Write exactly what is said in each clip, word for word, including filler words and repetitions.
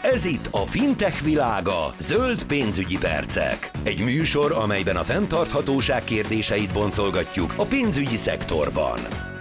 Ez itt a Fintech világa, zöld pénzügyi percek. Egy műsor, amelyben a fenntarthatóság kérdéseit boncolgatjuk a pénzügyi szektorban.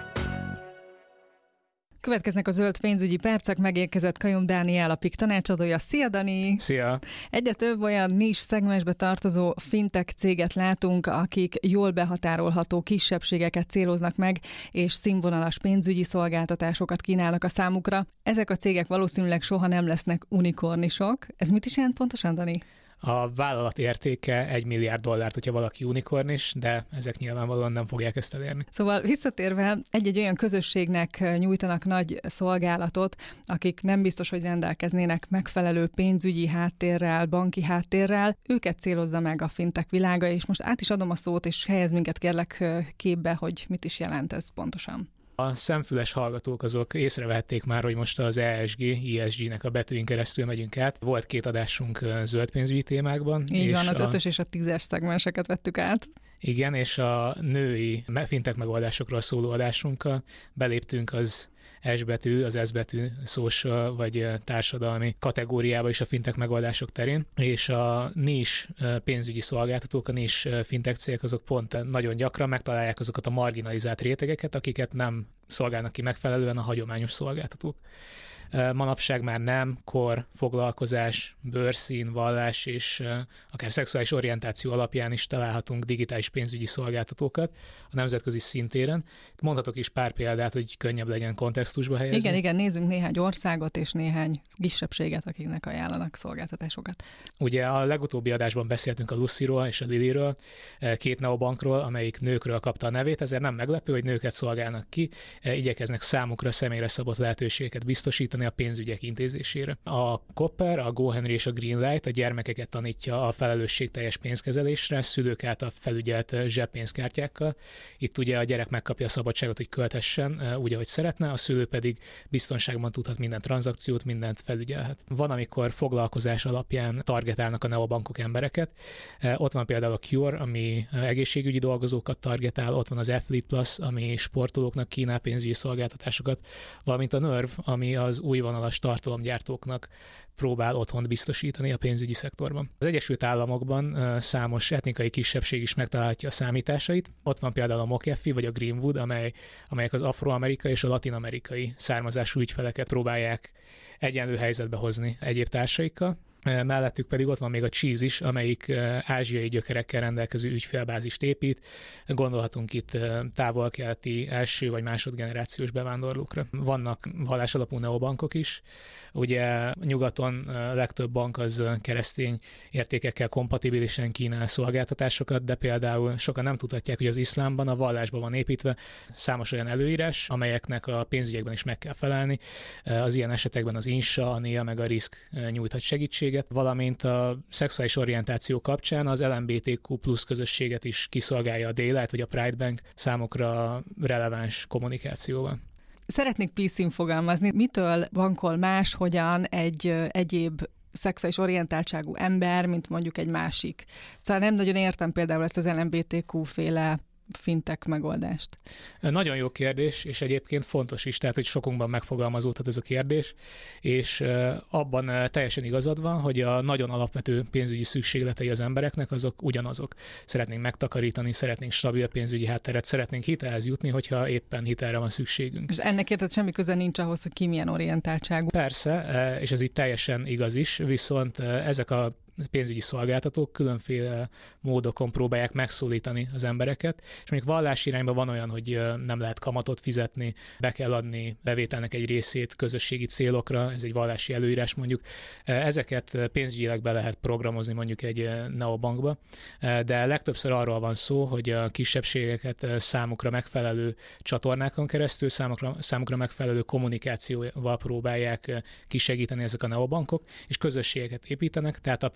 Következnek a zöld pénzügyi percek, megérkezett Kajum Dániel, a pik tanácsadója. Szia, Dani! Szia! Egyre több olyan nis szegmensbe tartozó fintech céget látunk, akik jól behatárolható kisebbségeket céloznak meg, és színvonalas pénzügyi szolgáltatásokat kínálnak a számukra. Ezek a cégek valószínűleg soha nem lesznek unikornisok. Ez mit is jelent pontosan, Dani? A vállalat értéke egy milliárd dollárt, hogyha valaki unikornis, de ezek nyilvánvalóan nem fogják ezt elérni. Szóval visszatérve, egy-egy olyan közösségnek nyújtanak nagy szolgálatot, akik nem biztos, hogy rendelkeznének megfelelő pénzügyi háttérrel, banki háttérrel, őket célozza meg a fintech világa, és most át is adom a szót, és helyez minket kérlek képbe, hogy mit is jelent ez pontosan. A szemfüles hallgatók azok észrevehették már, hogy most az E S G, E S G-nek a betűin keresztül megyünk át. Volt két adásunk zöld pénzügyi témákban. Így és van, az a... ötös és a tízes szegmenseket vettük át. Igen, és a női fintech megoldásokról szóló adásunkkal beléptünk az S betű, az S betű social vagy társadalmi kategóriába is a fintech megoldások terén, és a nis pénzügyi szolgáltatók, a nis fintech cégek azok pont nagyon gyakran megtalálják azokat a marginalizált rétegeket, akiket nem szolgálnak ki megfelelően a hagyományos szolgáltatók. Manapság már nem kor, foglalkozás, bőrszín, vallás és akár szexuális orientáció alapján is találhatunk digitális pénzügyi szolgáltatókat a nemzetközi szintéren. Mondhatok is pár példát, hogy könnyebb legyen kontextusba helyezni. Igen, igen, nézzünk néhány országot és néhány kisebbséget, akiknek ajánlanak szolgáltatásokat. Ugye a legutóbbi adásban beszéltünk a Lucyról és a Liliről, két neobankról, amelyik nőkről kapta a nevét, ezért nem meglepő, hogy nőket szolgálnak ki, igyekeznek számukra személyre szabott lehetőségeket biztosítani a pénzügyek intézésére. A Copper, a GoHenry és a Greenlight a gyermekeket tanítja a felelősségteljes pénzkezelésre, szülők által felügyelt zseppénzkártyákkal. Itt ugye a gyerek megkapja a szabadságot, hogy költessen úgy, ahogy szeretne, a szülő pedig biztonságban tudhat minden tranzakciót, mindent felügyelhet. Van, amikor foglalkozás alapján targetálnak a neobankok embereket. Ott van például a Cure, ami egészségügyi dolgozókat targetál, ott van az Athlete Plus, ami sportolóknak kínál pénzügyi szolgáltatásokat, valamint a Nerve, ami az újvonalas tartalomgyártóknak próbál otthont biztosítani a pénzügyi szektorban. Az Egyesült Államokban számos etnikai kisebbség is megtalálhatja a számításait. Ott van például a McAfee vagy a Greenwood, amely, amelyek az afroamerikai és a latin-amerikai származású ügyfeleket próbálják egyenlő helyzetbe hozni egyéb társaikkal. Mellettük pedig ott van még a Cheese is, amelyik ázsiai gyökerekkel rendelkező ügyfélbázist épít. Gondolhatunk itt távol-keleti első vagy másodgenerációs bevándorlókra. Vannak vallásalapú neobankok is. Ugye nyugaton legtöbb bank az keresztény értékekkel kompatibilisen kínál szolgáltatásokat, de például sokan nem tudhatják, hogy az iszlámban a vallásban van építve számos olyan előírás, amelyeknek a pénzügyekben is meg kell felelni. Az ilyen esetekben az Insha, a Nia meg a Risk nyújthat segítséget, valamint a szexuális orientáció kapcsán az L M B T Q plusz közösséget is kiszolgálja a Daylight vagy a Pride Bank számukra releváns kommunikációval. Szeretnék piszin fogalmazni, mitől bankol más, hogyan egy egyéb szexuális orientáltságú ember, mint mondjuk egy másik. Szóval nem nagyon értem például ezt az L M B T Q féle fintech megoldást. Nagyon jó kérdés, és egyébként fontos is, tehát hogy sokunkban megfogalmazódhat ez a kérdés, és abban teljesen igazad van, hogy a nagyon alapvető pénzügyi szükségletei az embereknek azok ugyanazok. Szeretnénk megtakarítani, szeretnénk stabil pénzügyi hátteret, szeretnénk hitelhez jutni, hogyha éppen hitelre van szükségünk. És ennek érted semmi köze nincs ahhoz, hogy ki milyen orientáltságú. Persze, és ez így teljesen igaz is, viszont ezek a pénzügyi szolgáltatók különféle módokon próbálják megszólítani az embereket, és mondjuk vallási irányban van olyan, hogy nem lehet kamatot fizetni, be kell adni bevételnek egy részét közösségi célokra, ez egy vallási előírás mondjuk. Ezeket pénzügyileg be lehet programozni mondjuk egy neobankba, de legtöbbször arról van szó, hogy a kisebbségeket számukra megfelelő csatornákon keresztül, számukra, számukra megfelelő kommunikációval próbálják kisegíteni ezek a neobankok, és közösségeket építenek, tehát a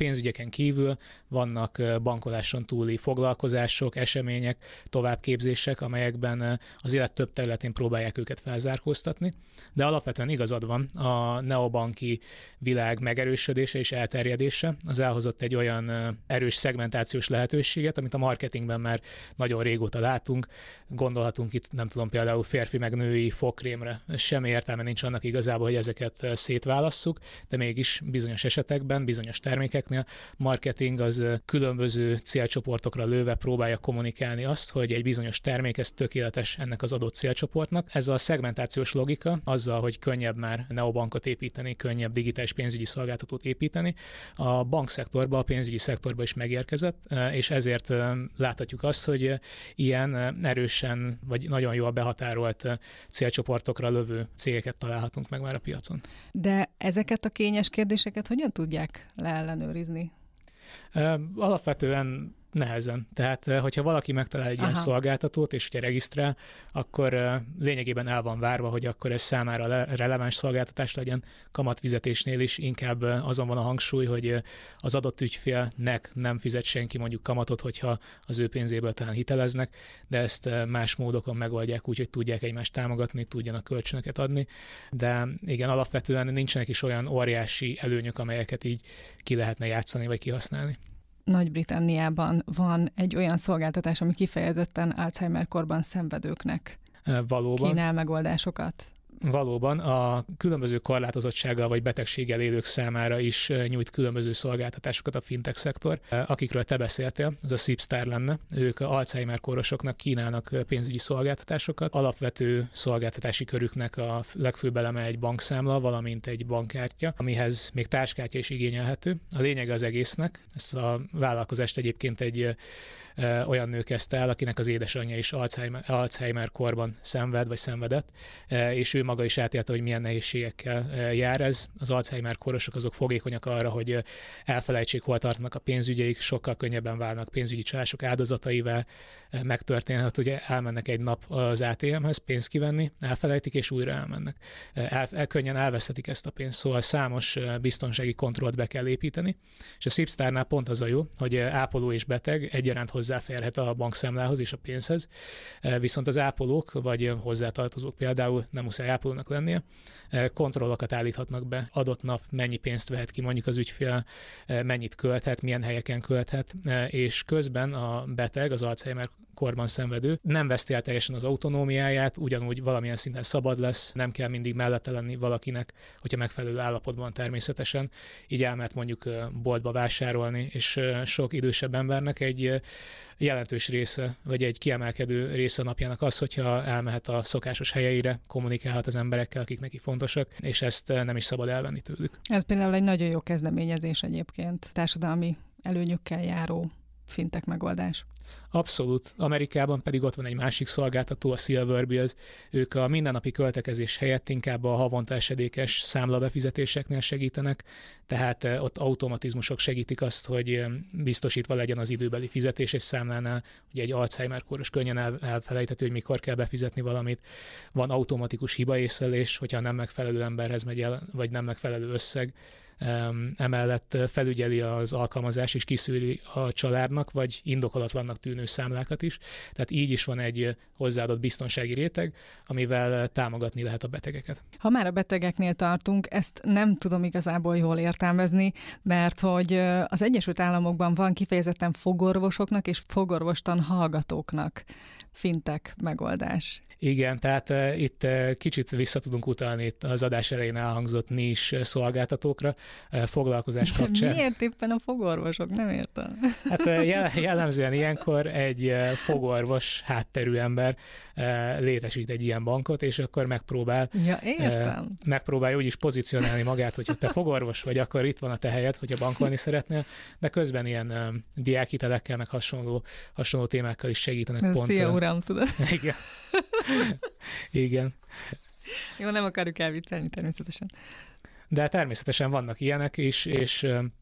pénzügyeken kívül vannak bankoláson túli foglalkozások, események, továbbképzések, amelyekben az élet több területén próbálják őket felzárkóztatni, de alapvetően igazad van, a neobanki világ megerősödése és elterjedése az elhozott egy olyan erős szegmentációs lehetőséget, amit a marketingben már nagyon régóta látunk. Gondolhatunk itt, nem tudom, például férfi meg női fogkrémre. Semmi értelme nincs annak igazából, hogy ezeket szétválasszuk, de mégis bizonyos esetekben, bizonyos termékeknél marketing az különböző célcsoportokra lőve próbálja kommunikálni azt, hogy egy bizonyos termék ez tökéletes ennek az adott célcsoportnak. Ez a szegmentációs logika azzal, hogy könnyebb már neobankot építeni, könnyebb digitális pénzügyi szolgáltatót építeni, a bankszektorba, a pénzügyi szektorba is megérkezett, és ezért láthatjuk azt, hogy ilyen erősen vagy nagyon jól behatárolt célcsoportokra lövő cégeket találhatunk meg már a piacon. De ezeket a kényes kérdéseket hogyan tudják leellenőrizni? Alapvetően nehezen. Tehát, hogyha valaki megtalál egy Aha. ilyen szolgáltatót, és ugye regisztrál, akkor lényegében el van várva, hogy akkor ez számára releváns szolgáltatás legyen. Kamatfizetésnél is inkább azon van a hangsúly, hogy az adott ügyfélnek nem fizet senki mondjuk kamatot, hogyha az ő pénzéből talán hiteleznek, de ezt más módokon megoldják úgy, hogy tudják egymást támogatni, tudjanak kölcsönöket adni. De igen, alapvetően nincsenek is olyan óriási előnyök, amelyeket így ki lehetne játszani, vagy kihasználni. Nagy-Britanniában van egy olyan szolgáltatás, ami kifejezetten Alzheimer-korban szenvedőknek Valóban. kínál megoldásokat. Valóban a különböző korlátozottsággal vagy betegséggel élők számára is nyújt különböző szolgáltatásokat a fintech szektor. Akikről te beszéltél, az a SIPSTAR lenne. Ők Alzheimer-korosoknak kínálnak pénzügyi szolgáltatásokat. Alapvető szolgáltatási körüknek a legfőbb eleme egy bankszámla, valamint egy bankkártya, amihez még társkártya is igényelhető. A lényege az egésznek, ezt a vállalkozást egyébként egy olyan nő kezdte el, akinek az édesanyja is Alzheimer, Alzheimer korban szenved, vagy szenvedett, és ő maga is átélte, hogy milyen nehézségekkel jár ez. Az Alzheimer korosok azok fogékonyak arra, hogy elfelejtsék, hol tartanak a pénzügyeik, sokkal könnyebben válnak pénzügyi csalások áldozataival, megtörténhet, hogy elmennek egy nap az á té emhez pénzt kivenni, elfelejtik, és újra elmennek. El, el, könnyen elveszthetik ezt a pénzt, szóval számos biztonsági kontrollt be kell építeni, és a SIPSTAR-nál pont az a jó, hogy ápoló és beteg egyaránt hozzáférhet a bankszámlához és a pénzhez, viszont az ápolók vagy hozzátartozók például nem muszáj ápolónak lennie, kontrollokat állíthatnak be, adott nap mennyi pénzt vehet ki mondjuk az ügyfél, mennyit költhet, milyen helyeken költhet, és közben a beteg, az Alzheimer korban szenvedő nem veszti el teljesen az autonómiáját, ugyanúgy valamilyen szinten szabad lesz, nem kell mindig mellette lenni valakinek, hogyha megfelelő állapotban természetesen, így elmehet mondjuk boltba vásárolni, és sok idősebb embernek egy jelentős része, vagy egy kiemelkedő része napjának az, hogyha elmehet a szokásos helyeire, kommunikálhat az emberekkel, akik neki fontosak, és ezt nem is szabad elvenni tőlük. Ez például egy nagyon jó kezdeményezés egyébként, társadalmi előnyökkel járó fintech megoldás. Abszolút. Amerikában pedig ott van egy másik szolgáltató, a Silverbills. Ők a mindennapi költekezés helyett inkább a havonta esedékes számlabefizetéseknél segítenek, tehát ott automatizmusok segítik azt, hogy biztosítva legyen az időbeli fizetés, és számlánál ugye egy Alzheimer-koros könnyen el, elfelejthető, hogy mikor kell befizetni valamit. Van automatikus hibaészlelés, hogyha nem megfelelő emberhez megy el, vagy nem megfelelő összeg. Emellett felügyeli az alkalmazás és kiszűri a családnak, vagy indokolatlannak tűnő számlákat is. Tehát így is van egy hozzáadott biztonsági réteg, amivel támogatni lehet a betegeket. Ha már a betegeknél tartunk, ezt nem tudom igazából jól értelmezni, mert hogy az Egyesült Államokban van kifejezetten fogorvosoknak és fogorvostan hallgatóknak fintech megoldás. Igen, tehát uh, itt uh, kicsit vissza tudunk utalni itt az adás elején elhangzott nis szolgáltatókra, uh, foglalkozás kapcsán. Miért éppen a fogorvosok? Nem értem. Hát uh, jellemzően ilyenkor egy uh, fogorvos hátterű ember uh, létesít egy ilyen bankot, és akkor megpróbál, ja, értem. Uh, megpróbálja úgy is pozícionálni magát, hogyha te fogorvos vagy, akkor itt van a te helyed, hogyha bankolni szeretnél, de közben ilyen uh, diákhitelekkel, meg hasonló, hasonló témákkal is segítenek. Ez pont. Szia, uram, tudod? Igen. Igen. Jó, nem akarjuk elviccelni természetesen. De természetesen vannak ilyenek is, és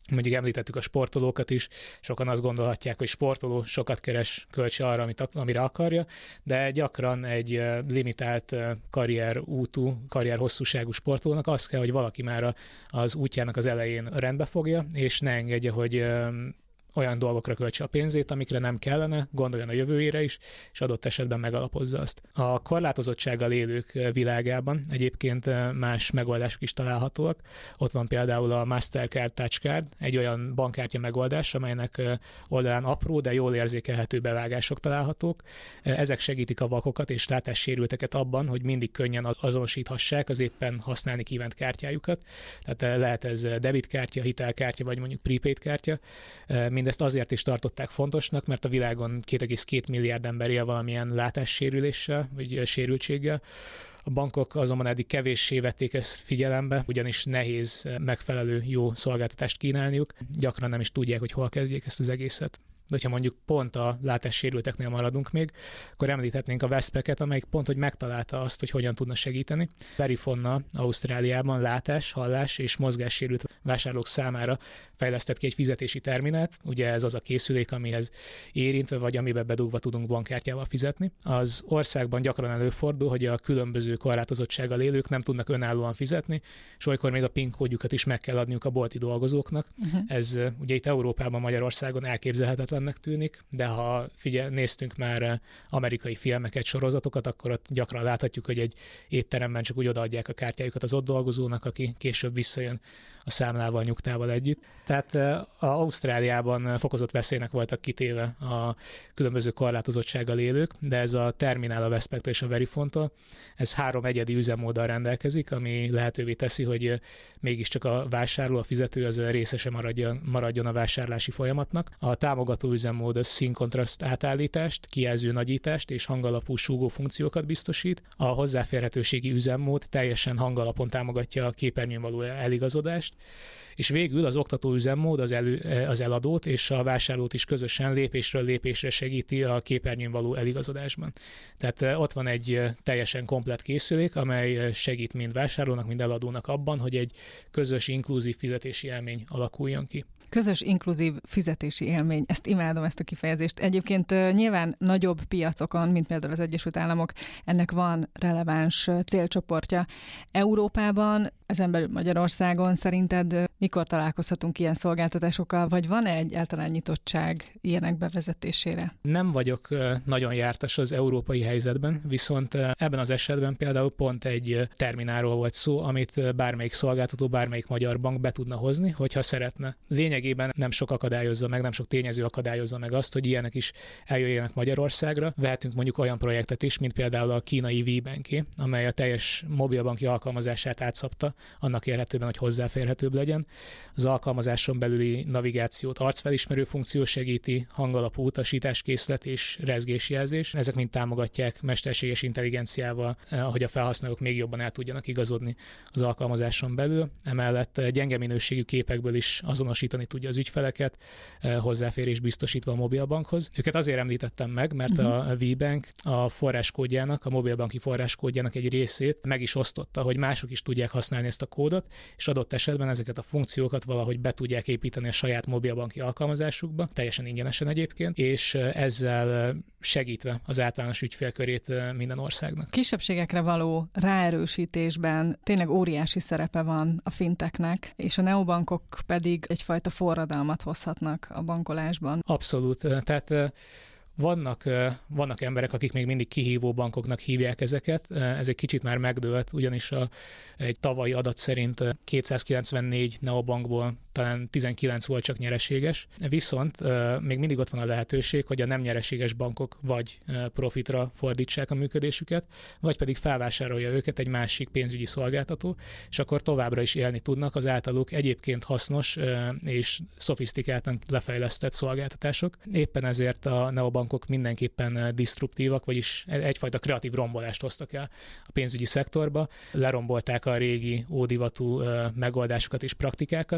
Mondjuk említettük a sportolókat is, sokan azt gondolhatják, hogy sportoló sokat keres, költse arra, amit, amire akarja, de gyakran egy limitált karrier útú, karrier hosszúságú sportolónak az kell, hogy valaki már az útjának az elején rendbe fogja, és ne engedje, hogy olyan dolgokra költse a pénzét, amikre nem kellene, gondoljon a jövőjére is, és adott esetben megalapozza azt. A korlátozottsággal élők világában egyébként más megoldások is találhatóak. Ott van például a Mastercard Touch Card, egy olyan bankkártya megoldás, amelynek oldalán apró, de jól érzékelhető bevágások találhatók. Ezek segítik a vakokat és látássérülteket abban, hogy mindig könnyen azonosíthassák az éppen használni kívánt kártyájukat. Tehát lehet ez debitkártya, hitelkártya, vagy mondjuk prepaid kártya. Mindezt azért is tartották fontosnak, mert a világon két egész két milliárd ember él valamilyen látássérüléssel, vagy sérültséggel. A bankok azonban eddig kevéssé vették ezt figyelembe, ugyanis nehéz megfelelő jó szolgáltatást kínálniuk. Gyakran nem is tudják, hogy hol kezdjék ezt az egészet. De ha mondjuk pont a látássérülteknél maradunk még, akkor említhetnénk a Westpac-et, amelyik pont, hogy megtalálta azt, hogy hogyan tudna segíteni. Verifonna Ausztráliában látás, hallás és mozgássérült vásárlók számára fejlesztett ki egy fizetési terminált. Ugye ez az a készülék, amihez érintve vagy amiben bedugva tudunk bankkártyával fizetni. Az országban gyakran előfordul, hogy a különböző korlátozottsággal élők nem tudnak önállóan fizetni, és olykor még a PIN kódjukat is meg kell adniuk a bolti dolgozóknak. Uh-huh. Ez ugye itt Európában, Magyarországon elképzelhetetlennek tűnik, de ha figyel, néztünk már amerikai filmeket, sorozatokat, akkor ott gyakran láthatjuk, hogy egy étteremben csak úgy odaadják a kártyájukat az ott dolgozónak, aki később visszajön a számlával, nyugtával együtt. Tehát Ausztráliában fokozott veszélynek voltak kitéve a különböző korlátozottsággal élők, de ez a terminál a Westpac-től és a Verifontól, ez három egyedi üzemmóddal rendelkezik, ami lehetővé teszi, hogy mégiscsak a vásárló, a fizető az részese maradjon, maradjon a vásárlási folyamatnak. A támogató üzemmód az színkontraszt átállítást, kijelző nagyítást és hangalapú súgó funkciókat biztosít. A hozzáférhetőségi üzemmód teljesen hangalapon támogatja a képernyőn való eligazodást, és végül az oktató üzemmód az, elő, az eladót és a vásárlót is közösen lépésről lépésre segíti a képernyőn való eligazodásban. Tehát ott van egy teljesen komplett készülék, amely segít mind vásárlónak, mind eladónak abban, hogy egy közös, inkluzív fizetési élmény alakuljon ki. Közös, inkluzív fizetési élmény. Ezt imádom, ezt a kifejezést. Egyébként nyilván nagyobb piacokon, mint például az Egyesült Államok, ennek van releváns célcsoportja. Európában, ezen belül Magyarországon szerinted mikor találkozhatunk ilyen szolgáltatásokkal, vagy van-e egyáltalán nyitottság ilyenek bevezetésére? Nem vagyok nagyon jártas az európai helyzetben, viszont ebben az esetben például pont egy terminálról volt szó, amit bármelyik szolgáltató, bármelyik magyar bank be tudna hozni, hogyha szeretne. Lényegében nem sok akadályozza meg, nem sok tényező akadályozza meg azt, hogy ilyenek is eljöjjenek Magyarországra. Vehetünk mondjuk olyan projektet is, mint például a kínai WeBanké, amely a teljes mobilbanki alkalmazását átszabta, annak érhetőben, hogy hozzáférhetőbb legyen. Az alkalmazáson belüli navigációt arcfelismerő funkció segíti, hangalapú utasításkészlet és rezgésjelzés. Ezek mind támogatják mesterséges intelligenciával, ahogy a felhasználók még jobban el tudjanak igazodni az alkalmazáson belül. Emellett gyenge minőségű képekből is azonosítani tudja az ügyfeleket, hozzáférés biztosítva a mobilbankhoz. Őket azért említettem meg, mert uh-huh. a WeBank a forráskódjának, a mobilbanki forráskódjának egy részét meg is osztotta, hogy mások is tudják használni ezt a kódot, és adott esetben ezeket a funkciókat valahogy be tudják építeni a saját mobilbanki alkalmazásukba, teljesen ingyenesen egyébként, és ezzel segítve az általános ügyfélkörét minden országnak. Kisebbségekre való ráerősítésben tényleg óriási szerepe van a finteknek, és a neobankok pedig egyfajta forradalmat hozhatnak a bankolásban. Abszolút. Tehát Vannak, vannak emberek, akik még mindig kihívó bankoknak hívják ezeket. Ez egy kicsit már megdőlt, ugyanis a, egy tavalyi adat szerint kétszázkilencvennégy neobankból talán tizenkilenc volt csak nyereséges. Viszont még mindig ott van a lehetőség, hogy a nem nyereséges bankok vagy profitra fordítsák a működésüket, vagy pedig felvásárolja őket egy másik pénzügyi szolgáltató, és akkor továbbra is élni tudnak az általuk egyébként hasznos és szofisztikáltan lefejlesztett szolgáltatások. Éppen ezért a neobankok mindenképpen disztruptívak, vagyis egyfajta kreatív rombolást hoztak el a pénzügyi szektorba, lerombolták a régi ódivatú megoldásokat és praktikákat,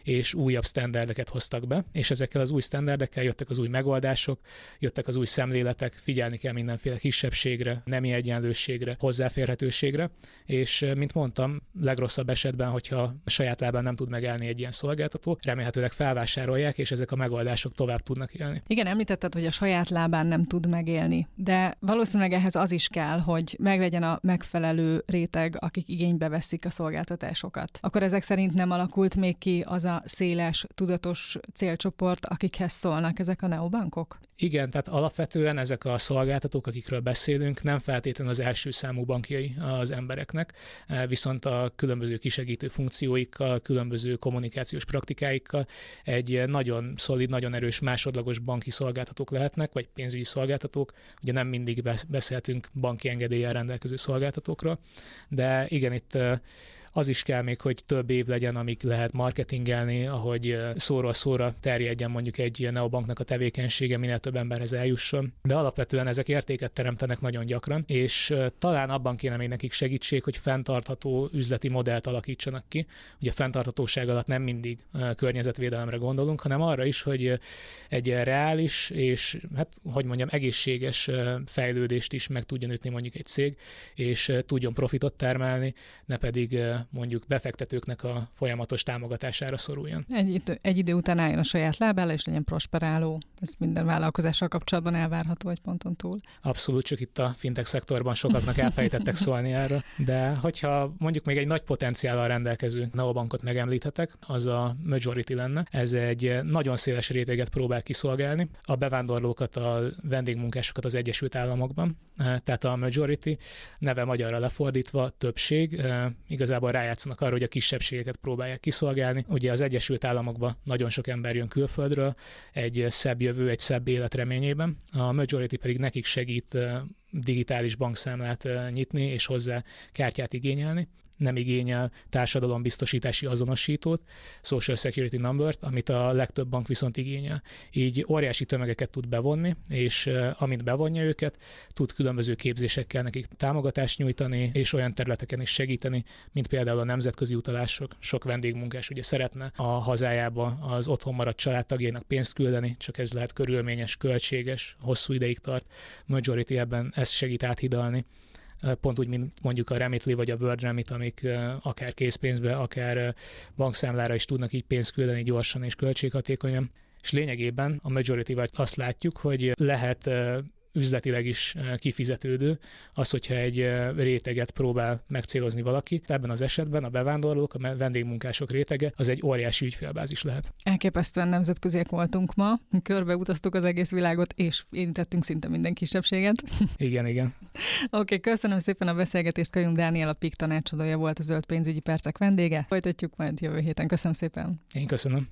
és újabb sztenderdeket hoztak be, és ezekkel az új sztenderdekkel jöttek az új megoldások, jöttek az új szemléletek, figyelni kell mindenféle kisebbségre, nemi egyenlőségre, hozzáférhetőségre, és mint mondtam, legrosszabb esetben, hogyha a saját lábán nem tud megállni egy ilyen szolgáltató, remélhetőleg felvásárolják, és ezek a megoldások tovább tudnak élni. Igen, említetted, hogy a saját lábán nem tud megélni, de valószínűleg ehhez az is kell, hogy meglegyen a megfelelő réteg, akik igénybe veszik a szolgáltatásokat. Akkor ezek szerint nem alakult még ki az a széles, tudatos célcsoport, akikhez szólnak ezek a neobankok? Igen, tehát alapvetően ezek a szolgáltatók, akikről beszélünk, nem feltétlenül az első számú bankjai az embereknek, viszont a különböző kisegítő funkcióikkal, különböző kommunikációs praktikáikkal egy nagyon szolid, nagyon erős másodlagos banki szolgáltatók lehetnek, vagy pénzügyi szolgáltatók. Ugye nem mindig beszéltünk banki engedéllyel rendelkező szolgáltatókról, de igen, itt az is kell még, hogy több év legyen, amíg lehet marketingelni, ahogy szóról szóra terjedjen mondjuk egy neobanknak a tevékenysége, minél több emberhez eljusson. De alapvetően ezek értéket teremtenek nagyon gyakran, és talán abban kéne még nekik segítség, hogy fenntartható üzleti modellt alakítsanak ki. Ugye a fenntarthatóság alatt nem mindig környezetvédelemre gondolunk, hanem arra is, hogy egy reális és, hát, hogy mondjam, egészséges fejlődést is meg tudjon ütni mondjuk egy cég, és tudjon profitot termelni, ne pedig mondjuk befektetőknek a folyamatos támogatására szoruljon. Egy idő, egy idő után álljon a saját lábára, és legyen prosperáló. Ez minden vállalkozással kapcsolatban elvárható egy ponton túl. Abszolút, csak itt a fintech szektorban sokaknak elfejtettek szólni erre. De hogyha mondjuk még egy nagy potenciállal rendelkező neobankot megemlíthetek, az a Majority lenne. Ez egy nagyon széles réteget próbál kiszolgálni. A bevándorlókat, a vendégmunkásokat az Egyesült Államokban. Tehát a Majority neve magyarra lefordítva többség. Igazából rájátszanak arra, hogy a kisebbségeket próbálják kiszolgálni. Ugye az Egyesült Államokban nagyon sok ember jön külföldről, egy szebb jövő, egy szebb élet reményében. A Majority pedig nekik segít digitális bankszámlát nyitni, és hozzá kártyát igényelni. Nem igényel társadalombiztosítási azonosítót, Social Security Numbert, amit a legtöbb bank viszont igényel. Így óriási tömegeket tud bevonni, és amint bevonja őket, tud különböző képzésekkel nekik támogatást nyújtani, és olyan területeken is segíteni, mint például a nemzetközi utalások. Sok vendégmunkás ugye szeretne a hazájába az otthon maradt családtagjainak pénzt küldeni, csak ez lehet körülményes, költséges, hosszú ideig tart. Majority ebben ezt segít áthidalni. Pont úgy, mint mondjuk a Remitly vagy a World Remit, amik akár készpénzbe, akár bankszámlára is tudnak így pénzt küldeni gyorsan és költséghatékonyan. És lényegében a Majority-val azt látjuk, hogy lehet üzletileg is kifizetődő az, hogyha egy réteget próbál megcélozni valaki. Ebben az esetben a bevándorlók, a vendégmunkások rétege az egy óriási ügyfélbázis lehet. Elképesztően nemzetköziek voltunk ma, körbeutaztuk az egész világot, és érintettünk szinte minden kisebbséget. Igen, igen. Oké, okay, köszönöm szépen a beszélgetést. Kajunk Dániel, a pé i ká tanácsadója volt, a Zöld pénzügyi percek vendége. Folytatjuk majd jövő héten. Köszönöm szépen. Én köszönöm.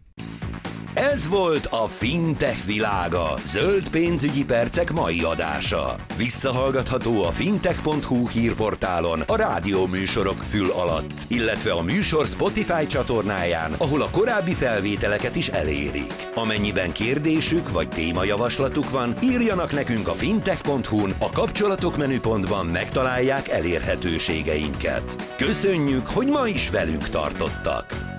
Ez volt a Fintech világa, Zöld pénzügyi percek mai adása. Visszahallgatható a fintech pont hu hírportálon a rádió műsorok fül alatt, illetve a műsor Spotify csatornáján, ahol a korábbi felvételeket is elérik. Amennyiben kérdésük vagy témajavaslatuk van, írjanak nekünk a fintech pont hu-n, a kapcsolatok menüpontban megtalálják elérhetőségeinket. Köszönjük, hogy ma is velünk tartottak!